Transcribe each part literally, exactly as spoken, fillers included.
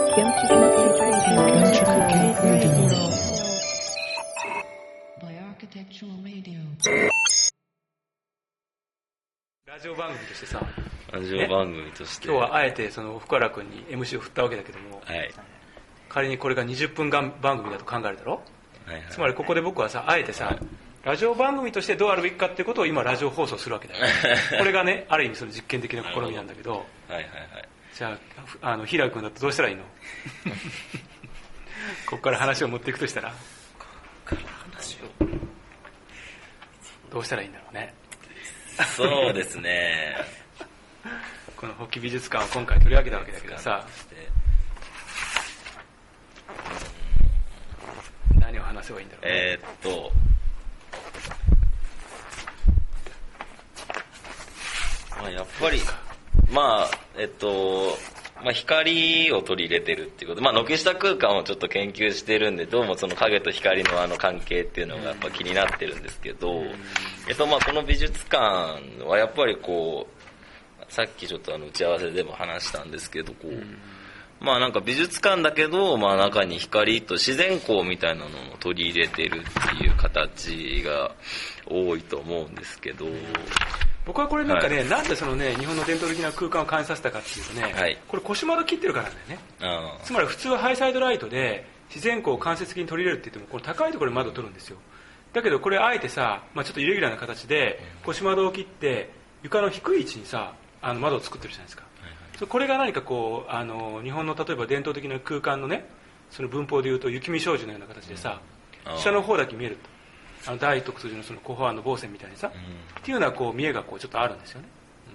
ラジオ番組としてさ、 ラジオ番組として、 今日はあえてその福原君に エムシー を振ったわけだけども、 はい、 仮にこれがにじゅっぷん番組だと考えるだろ、はいはい、つまりここで僕はさ、あえてさ、ラジオ番組としてどうあるべきかっていうことを今ラジオ放送するわけだよこれがね、ある意味その実験的な試みなんだけど、はいはいはい、じゃあ、あの平君だとどうしたらいいのここから話を持っていくとしたら、ここから話をどうしたらいいんだろうね。 そうですねこの法規美術館を今回取り上げたわけだけどさ、何を話せばいいんだろうね。 えー、っとまあやっぱりまあえっとまあ、光を取り入れてるっていうこと、まあ、軒下空間をちょっと研究してるんで、どうもその影と光のあの関係っていうのがやっぱ気になってるんですけど、えっとまあこの美術館はやっぱりこうさっきちょっとあの打ち合わせでも話したんですけど、こうまあなんか美術館だけど、まあ中に光と自然光みたいなのを取り入れてるっていう形が多いと思うんですけど、 僕はこれなんかね、はい、なんでそのね、日本の伝統的な空間を感じさせたかっていうとね、はい、これ腰窓切ってるからなんだよね。あ、つまり普通はハイサイドライトで自然光を間接的に取り入れるって言っても、これ高いところに窓を取るんですよ。だけどこれあえてさ、まあ、ちょっとイレギュラーな形で腰窓を切って床の低い位置にさ、あの窓を作ってるじゃないですか。はいはい、これが何かこうあの日本の例えば伝統的な空間のね、その文法でいうと雪見障子のような形でさ、下の方だけ見えると。あの大徳筋のその湖畔の防線みたいにさ、うん、っていうようなこう見えがこうちょっとあるんですよね、うんうん、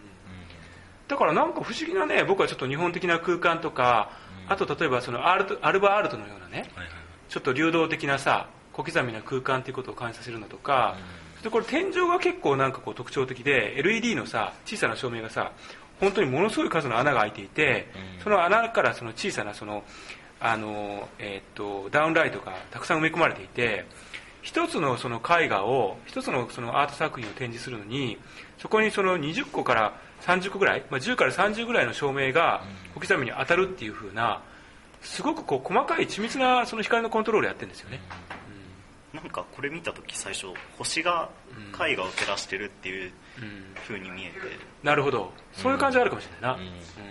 だからなんか不思議なね、僕はちょっと日本的な空間とか、うん、あと例えばそのアルトアルバアルトのようなね、はいはい、ちょっと流動的なさ小刻みな空間ということを感じさせるのとか、うん、それこれ天井が結構なんかこう特徴的で エルイーディー のさ小さな照明がさ本当にものすごい数の穴が開いていて、うん、その穴からその小さなそのあの、えー、っとダウンライトがたくさん埋め込まれていて、一つのその絵画を一つのそのアート作品を展示するのに、そこにそのにじゅっこからさんじゅっこぐらい、まあ、じゅうからさんじゅうぐらいの照明が小刻みに当たるっていう風な、すごくこう細かい緻密なその光のコントロールをやってるんですよね、 うん、なんかこれ見た時最初星が絵画を照らしてるっていう風に見えて、うんうん、 なるほど、そういう感じがあるかもしれないな、うんうん、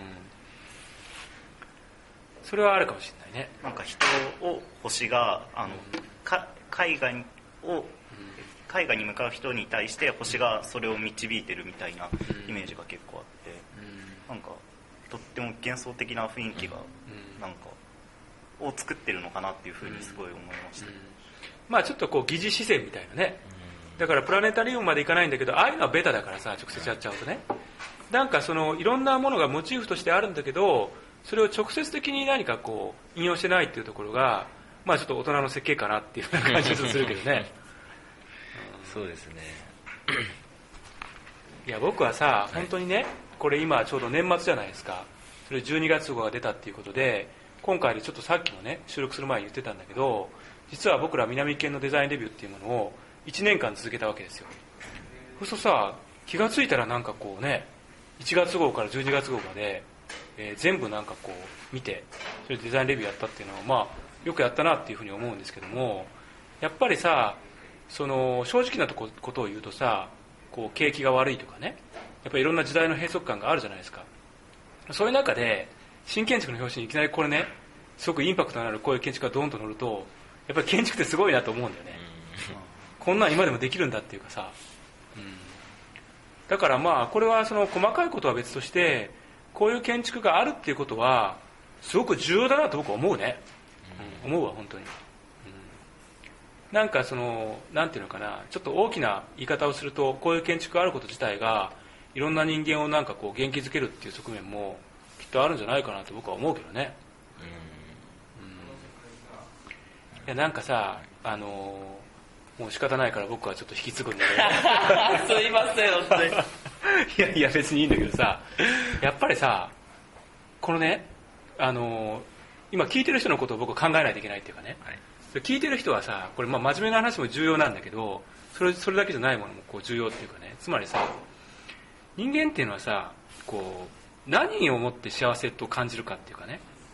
それはあるかもしれないね。 なんか人を星があの、うん、か絵画を絵画に向かう人に対して星がそれを導いてるみたいなイメージが結構あって、なんかとっても幻想的な雰囲気がなんかを作ってるのかなっていうふうにすごい思いました、うんうん、 まあちょっとこう疑似視線みたいなね、だからプラネタリウムまでいかないんだけど、ああいうのはベタだからさ、直接やっちゃうとね、なんかそのいろんなものがモチーフとしてあるんだけど、それを直接的に何かこう引用してないっていうところが、まあちょっと大人の設計かなっていう感じがするけどね、 うん、そうですね。 いや僕はさ、本当にね、これ今ちょうど年末じゃないですか。それじゅうにがつ号が出たっていうことで、今回でちょっとさっきもね収録する前に言ってたんだけど、実は僕ら南県のデザインレビューっていうものをいちねんかん続けたわけですよ。そうするとさ、気がついたらなんかこうね、いちがつ号からじゅうにがつ号まで、えー、全部なんかこう見て、それでデザインレビューやったっていうのは、まあよくやったなっていうふうに思うんですけども、やっぱりさ、その正直なとこことを言うとさ、こう景気が悪いとかね、やっぱりいろんな時代の閉塞感があるじゃないですか。そういう中で新建築の表紙にいきなりこれね、すごくインパクトのあるこういう建築がドーンと乗ると、やっぱり建築ってすごいなと思うんだよね、うん、こんなん今でもできるんだっていうかさ、うん、だからまあこれはその細かいことは別として、こういう建築があるっていうことはすごく重要だなと僕は思うね、うん、思うわ本当に、うん、なんかそのなんていうのかな、ちょっと大きな言い方をすると、こういう建築があること自体がいろんな人間をなんかこう元気づけるっていう側面もきっとあるんじゃないかなと僕は思うけどね、うんうん、いやなんかさ、あのもう仕方ないから僕はちょっと引き継ぐんだけどすいません本当にいやいや別にいいんだけどさ、やっぱりさ、このね、あの今聞いてる人のことを僕は考えないといけないっていうかね、はい、聞いてる人はさ、これまあ真面目な話も重要なんだけど、それそれだけじゃないものもこう重要っていうかね、つまりさ、人間っていうのはさ、こう何をもって幸せと感じるかっていうかね、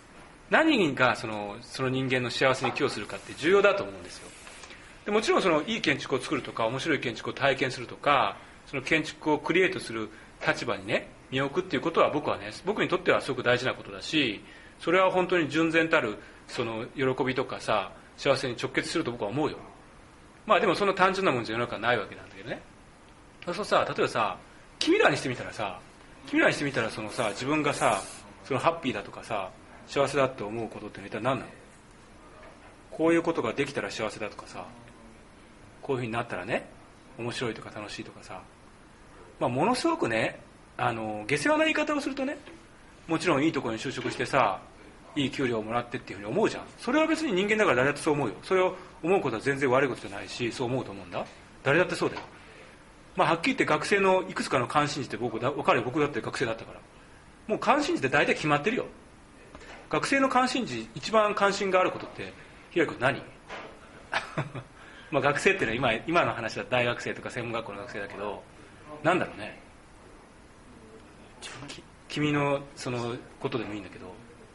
何がそのその人間の幸せに寄与するかって重要だと思うんですよ。でもちろんそのいい建築を作るとか面白い建築を体験するとか、その建築をクリエイトする立場にね身を置くっていうことは僕はね僕にとってはすごく大事なことだし、それは本当に純然たるその喜びとかさ幸せに直結すると僕は思うよ。まあでもそんな単純なもんじゃ世の中ないわけなんだけどね。そうさ、例えばさ君らにしてみたらさ君らにしてみたらそのさ自分がさそのハッピーだとかさ幸せだって思うことって一体何なの？こういうことができたら幸せだとかさ、こういうふうになったらね面白いとか楽しいとかさ、まあ、ものすごくねあの下世話な言い方をするとね、もちろんいいところに就職してさいい給料をもらってっていうふうに思うじゃん。それは別に人間だから誰だってそう思うよ。それを思うことは全然悪いことじゃないし、そう思うと思うんだ。誰だってそうだよ。まあ、はっきり言って学生のいくつかの関心事って僕だ分かるよ。僕だって学生だったからもう関心事って大体決まってるよ。学生の関心事一番関心があることって平井君何まあ学生っていうのは 今, 今の話は大学生とか専門学校の学生だけど、なんだろうね、君のそのことでもいいんだけど、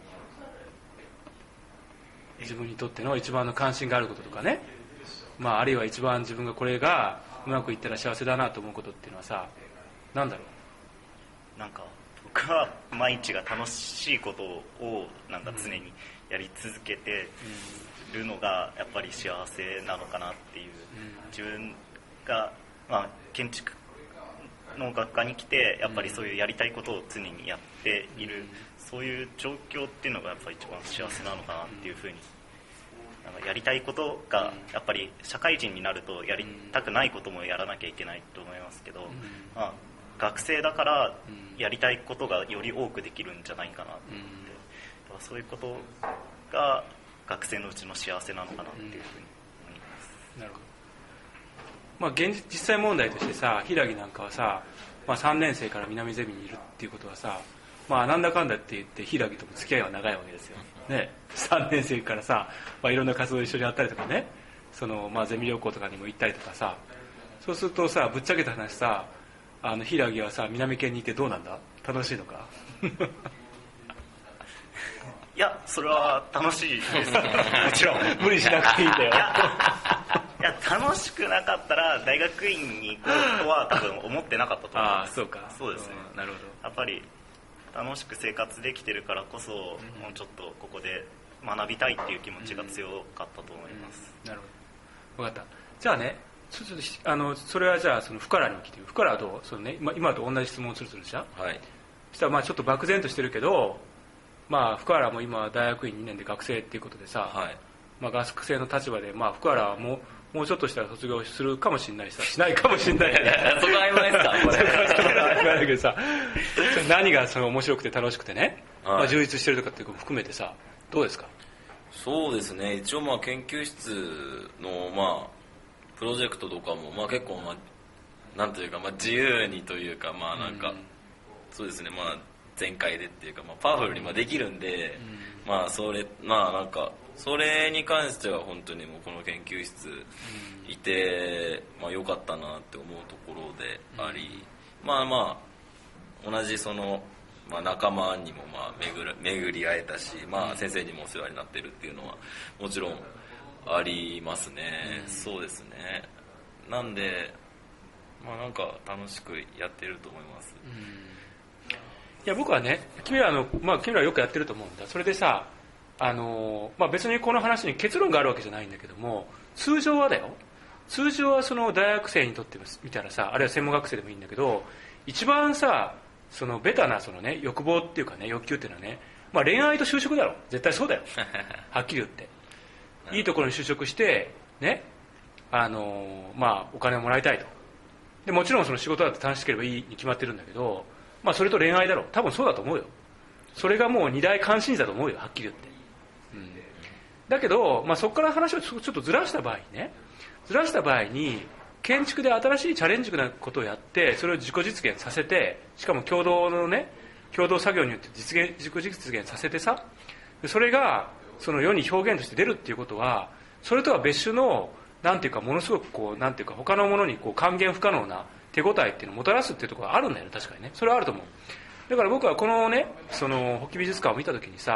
自分にとっての一番の関心があることとかね、まあ、あるいは一番自分がこれがうまくいったら幸せだなと思うことっていうのはさ、なんだろう。なんか僕は毎日が楽しいことをなんか常にやり続けてるのがやっぱり幸せなのかなっていう、自分が、まあ、建築の学科に来てやっぱりそういうやりたいことを常にやっている、そういう状況っていうのがやっぱり一番幸せなのかなっていうふうに、なんかやりたいことがやっぱり社会人になるとやりたくないこともやらなきゃいけないと思いますけど、まあ、学生だからやりたいことがより多くできるんじゃないかなと思って、そういうことが学生のうちの幸せなのかなっていうふうに思います。 なるほど。まあ、現実、実際問題としてさ、平木なんかはさ、まあ、さんねん生から南ゼミにいるっていうことはさ、まあ、なんだかんだって言って平木とも付き合いは長いわけですよ、ね、さんねん生からさ、まあ、いろんな活動を一緒にやったりとかね、その、まあ、ゼミ旅行とかにも行ったりとかさ、そうするとさ、ぶっちゃけた話さ、あの平木はさ南県にいてどうなんだ、楽しいのかいや、それは楽しいですもちろん無理しなくていいんだよ。 いや、楽しくなかったら大学院に行こうとは多分思ってなかったと思います。 ああ、そうか。 そうですね、 うん、なるほど。 やっぱり楽しく生活できてるからこそ、うん、もうちょっとここで学びたいっていう気持ちが強かったと思います、 うんうん、なるほど、分かった。じゃあね、ちょっとあのそれはじゃあその福原に来てる。福原はどう？そのね、今今と同じ質問をするとじゃん。 はい。 そしたらまあちょっと漠然としてるけど、まあ福原も今大学院にねんで学生っていうことでさ、はい、まあ学生の立場で、まあ福原はもうもうちょっとしたら卒業するかもしれないしさ、しないかもしれない。 そこ曖昧ですかこれ。 曖昧だけどさ、何がその面白くて楽しくてね、はい、まあ充実してるとかっていうのも含めてさ、どうですか？ そうですね。一応まあ研究室のまあプロジェクトとかもまあ結構まあなんというかまあ自由にというかまあなんか、うん、そうですね、まあ全開でっていうかまあパワフルにまあできるんで、うん、まあそれまあなんかそれに関しては本当にもうこの研究室いてまあ良かったなって思うところであり、まあまあ同じそのまあ仲間にもまあ巡る巡り会えたし、まあ先生にもお世話になってるっていうのはもちろんありますね、うん、そうですね。なんでまあなんか楽しくやってると思います、うん、 いや僕はね、君らのまあ君らはよくやってると思うんだ。それでさ、あのまあ別にこの話に結論があるわけじゃないんだけども、通常はだよ、通常はその大学生にとってみたらさ、あるいは専門学生でもいいんだけど、一番さそのベタなそのね欲望っていうかね欲求っていうのはね、まあ恋愛と就職だろ、絶対そうだよはっきり言って。いいところに就職してね、あのまあお金をもらいたいと。でもちろんその仕事だって楽しければいいに決まってるんだけど、まあそれと恋愛だろう、多分そうだと思うよ。それがもう二大関心事だと思うよ、はっきり言って、うん、だけど、まあ、そこから話をちょっとずらした場合にね、ずらした場合に建築で新しいチャレンジングなことをやって、それを自己実現させて、しかも共同のね共同作業によって実現自己実現させてさ、それがその世に表現として出るっていうことは、それとは別種のなんていうかものすごくこうなんていうか他のものにこう還元不可能な手応えっていうのをもたらすっていうところがあるんだよね、確かにね。それはあると思う。だから僕はこのねその保木美術館を見た時にさ、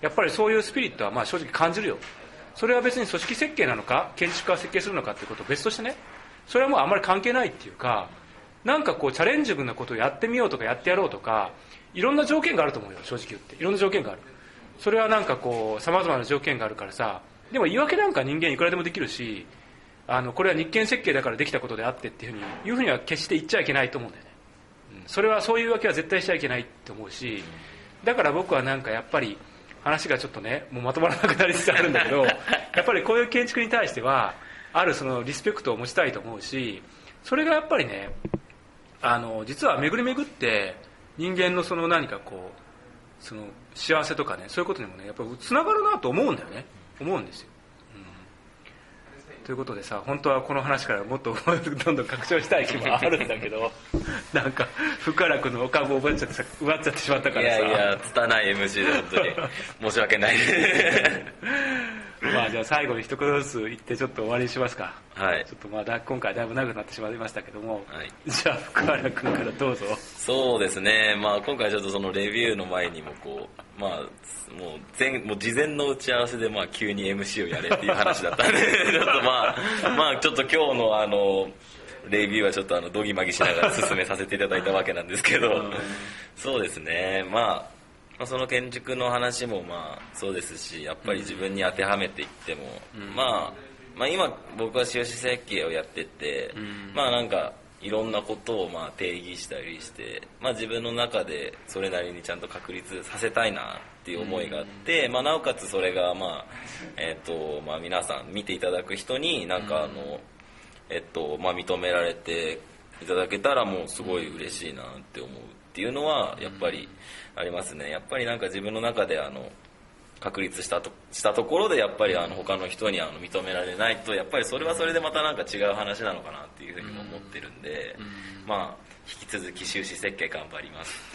やっぱりそういうスピリットはまあ正直感じるよ。それは別に組織設計なのか建築家が設計するのかっていうことを別としてね、それはもうあんまり関係ないっていうか、なんかこうチャレンジングなことをやってみようとかやってやろうとか、いろんな条件があると思うよ、正直言って。いろんな条件がある。それはなんかこう様々な条件があるからさ、でも言い訳なんか人間いくらでもできるし、あのこれは日建設計だからできたことであってっていうふうにいうふうには決して言っちゃいけないと思うんだよね。うん、それはそういうわけは絶対しちゃいけないって思うし、だから僕はなんかやっぱり話がちょっとねもうまとまらなくなりつつあるんだけどやっぱりこういう建築に対してはあるそのリスペクトを持ちたいと思うし、それがやっぱりねあの実は巡り巡って人間のその何かこうその幸せとかねそういうことにもねやっぱりつながるなと思うんだよね、思うんですよ。ということでさ、本当はこの話からもっとどんどん拡張したい気もあるんだけどなんか福原君のお株を奪っちゃってさ奪っちゃってしまったからさ、 いやいや拙い エムシー で本当に申し訳ないまあじゃあ最後に一言ずつ言ってちょっと終わりにしますか。 はい、 ちょっとまあだ今回だいぶ長くなってしまいましたけども、 はい、 じゃあ福原君からどうぞ。 そうですね、まあ、今回ちょっとそのレビューの前にもこう、まあ、もう前もう事前の打ち合わせでまあ急に エムシー をやれっていう話だったんでちょっとまあ、まあちょっと今日のあのレビューはちょっとあのドギマギしながら進めさせていただいたわけなんですけどそうですね、まあまあ、その建築の話もまあそうですし、やっぱり自分に当てはめていっても、うんまあ、まあ今僕は収支設計をやってて、うん、まあなんかいろんなことをまあ定義したりして、まあ、自分の中でそれなりにちゃんと確立させたいなっていう思いがあって、うんまあ、なおかつそれがまあ、えーとまあ、皆さん見ていただく人になんかあの、えっとまあ、認められていただけたらもうすごい嬉しいなって思うっていうのはやっぱりありますね。やっぱりなんか自分の中であの確立したとしたところでやっぱりあの他の人にあの認められないとやっぱりそれはそれでまたなんか違う話なのかなっていうふうにも思ってるんで、まあ引き続き収支設計頑張ります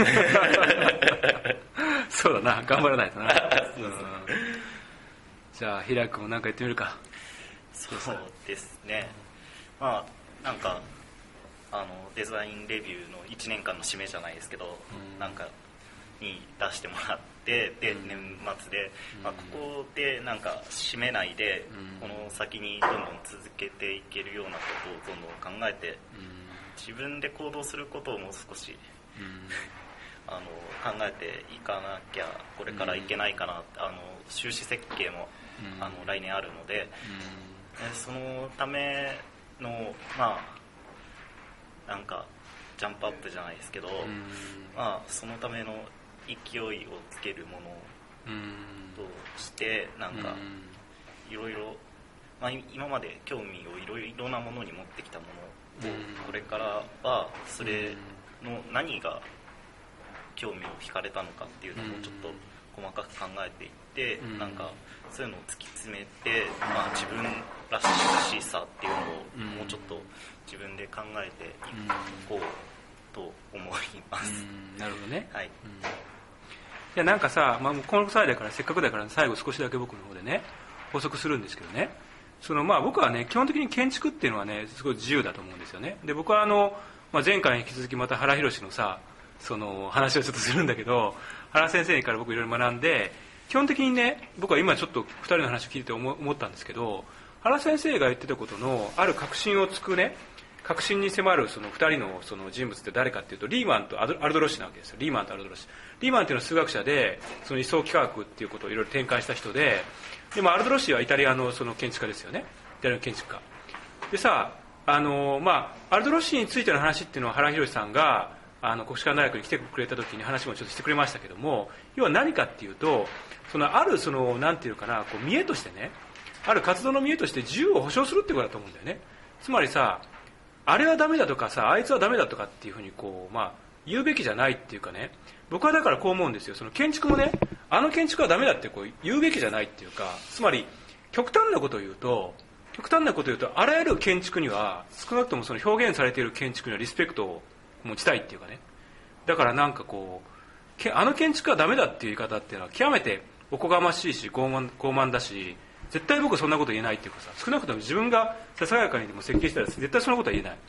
そうだな、頑張らないとなうん、じゃあ平井君も何か言ってみるか。 そうですね、まあなんかあのデザインレビューのいちねんかんの締めじゃないですけど、うん、なんかに出してもらってで年末で、うんまあ、ここでなんか締めないで、うん、この先にどんどん続けていけるようなことをどんどん考えて、うん、自分で行動することをもう少し、うん、あの考えていかなきゃこれからいけないかなって、うん、あの収支設計も、うん、あの来年あるので、うん、そのためのまあなんかジャンプアップじゃないですけど、うんまあ、そのための勢いをつけるものとしてなんかいろいろ今まで興味をいろいろなものに持ってきたものをこれからはそれの何が興味を惹かれたのかっていうのをちょっと細かく考えていってなんかそういうのを突き詰めて、まあ、自分らしさっていうのをもうちょっと自分で考えていこうと思います。 うんなるほどね、 はい、 うんいやなんかさ、まあ、この際だからせっかくだから最後少しだけ僕の方でね補足するんですけどね、そのまあ僕はね基本的に建築っていうのはねすごい自由だと思うんですよね。で僕はあの、まあ、前回に引き続きまた原宏のさその話をちょっとするんだけど原先生から僕いろいろ学んで基本的にね僕は今ちょっとふたりの話を聞いて思ったんですけど原先生が言ってたことのある確信をつくね確信に迫るそのふたり の, その人物って誰かっていうとリーマンとアルドロッシュなわけですよ。リーマンとアルドロッシュリーマンっていうのは数学者でその位相幾何学っていうことをいろいろ展開した人ででもアルドロッシュはイタリアのその建築家ですよね。イタリアの建築家でさあの、まあ、アルドロッシュについての話っていうのは原宏さんがあの国士舘大学に来てくれた時に話もちょっとしてくれましたけども要は何かっていうとそのあるそのなんていうかなこう見栄としてねある活動の見栄として自由を保障するってことだと思うんだよね。つまりさあれはダメだとかさあいつはダメだとかっていうふうにこう、まあ、言うべきじゃないっていうかね僕はだからこう思うんですよ。その建築もねあの建築はダメだってこう言うべきじゃないっていうかつまり極端なことを言うと極端なことを言うとあらゆる建築には少なくともその表現されている建築にはリスペクトを持ちたいっていうかねだからなんかこうあの建築はダメだっていう言い方っていうのは極めておこがましいし傲慢、傲慢だし絶対僕はそんなこと言えないっていうかさ少なくとも自分がささやかにでも設計したら絶対そんなことは言えない。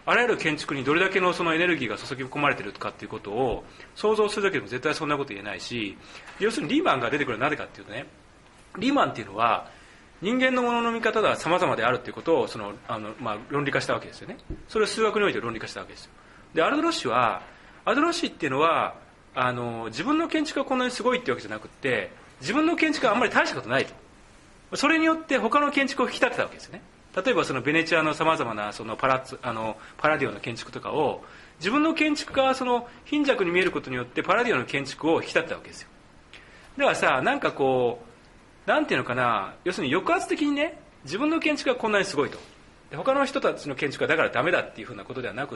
あらゆる建築にどれだけのそのエネルギーが注ぎ込まれているかっていうことを想像するだけでも絶対そんなこと言えないし、要するにリーマンが出てくるのはなぜかっていうとね、リーマンっていうのは人間のものの見方が様々であるっていうことをそのあの、まあ、論理化したわけですよね。それを数学において論理化したわけですよ。でアルドロッシュはアルドロッシュっていうのはあの自分の建築がこんなにすごいってわけじゃなくって自分の建築があんまり大したことないと、それによって他の建築を引き立てたわけですよね。例えばそのベネチアのさまざまなそのパラッツあのパラディオの建築とかを自分の建築がその貧弱に見えることによってパラディオの建築を引き立てたわけですよ。だからさ、なんかこうなんていうのかな、要するに抑圧的にね自分の建築がこんなにすごいと、で他の人たちの建築がだからダメだっていうふうなことではなくって、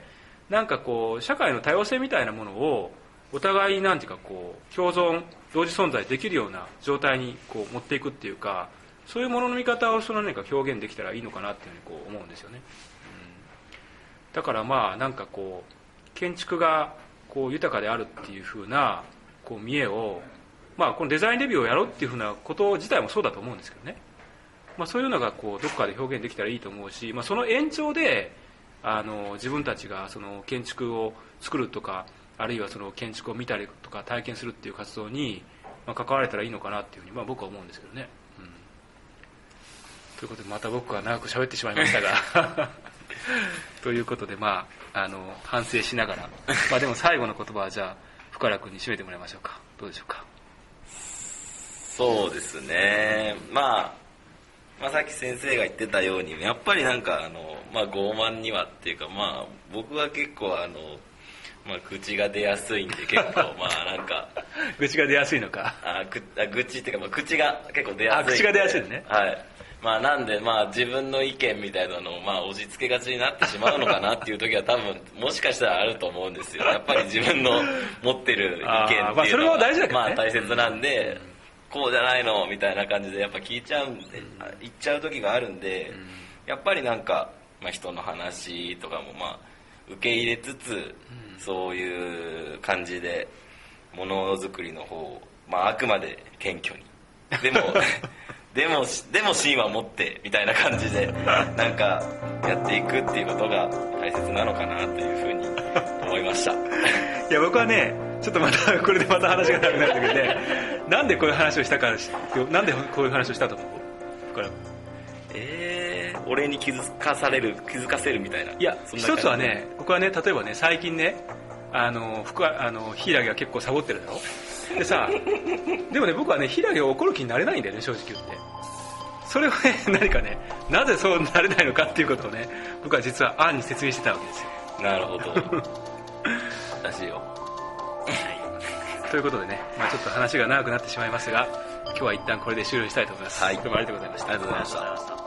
なんかこう社会の多様性みたいなものをお互いなんていうかこう共存同時存在できるような状態にこう持っていくっていうか、そういうものの見方をその何か表現できたらいいのかなっていうふうにこう思うんですよね、うん、だからまあなんかこう建築がこう豊かであるっていうふうなこう見栄を、まあこのデザインレビューをやろうっていうふうなこと自体もそうだと思うんですけどね、まあ、そういうのがこうどっかで表現できたらいいと思うし、まあ、その延長であの自分たちがその建築を作るとかあるいはその建築を見たりとか体験するっていう活動にまあ関われたらいいのかなっていうふうにまあ僕は思うんですけどね、うん、ということでまた僕は長く喋ってしまいましたがということでまああの反省しながらまあでも最後の言葉はじゃあ深良君に締めてもらいましょうか。どうでしょうか。 そうですね、まあ、まあさっき先生が言ってたようにやっぱりなんかあの、まあ、傲慢にはっていうか、まあ僕は結構あのまあ、口が出やすいんで結構まあなんか口が出やすいのかあくあ口っていうか、まあ、口が結構出やすいんで、 あ口が出やすいね、 はいまあ、なんでまあ自分の意見みたいなのをまあ押し付けがちになってしまうのかなっていう時は多分もしかしたらあると思うんですよ。やっぱり自分の持ってる意見っていうのはまあそれも大事だけどね、 まあ大切なんで、こうじゃないのみたいな感じでやっぱ聞いちゃうんで、言っちゃう時があるんで、やっぱりなんか、まあ、人の話とかもまあ受け入れつつ、そういう感じでものづくりの方を、まあ、あくまで謙虚にでもでもでも芯は持ってみたいな感じでなんかやっていくっていうことが大切なのかなというふうに思いました。いや僕はねちょっとまたこれでまた話が長くなるんだけどねなんでこういう話をしたか、なんでこういう話をしたと思う？これえー、俺に気づかされる気づかせるみたいな。 いや一つはね、僕はね例えばね最近ねあの福あの柊が結構サボってるだろでさでもね僕はね柊を怒る気になれないんだよね正直言って。それはね何かねなぜそうなれないのかっていうことをね僕は実は案に説明してたわけですよ。 なるほど私よということでね、まあ、ちょっと話が長くなってしまいますが今日は一旦これで終了したいと思います、 はい、 どうもありがとうございました。 ありがとうございました。